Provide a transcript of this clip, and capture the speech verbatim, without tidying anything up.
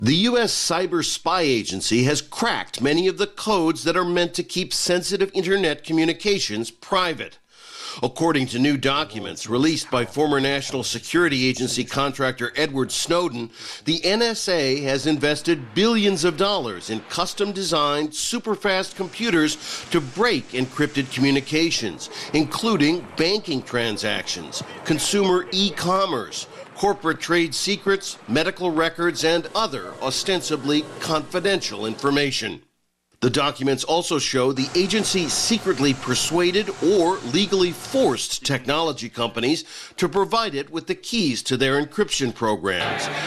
The U S Cyber Spy Agency has cracked many of the codes that are meant to keep sensitive internet communications private. According to new documents released by former National Security Agency contractor Edward Snowden, the N S A has invested billions of dollars in custom-designed, super-fast computers to break encrypted communications, including banking transactions, consumer e-commerce, corporate trade secrets, medical records, and other ostensibly confidential information. The documents also show the agency secretly persuaded or legally forced technology companies to provide it with the keys to their encryption programs,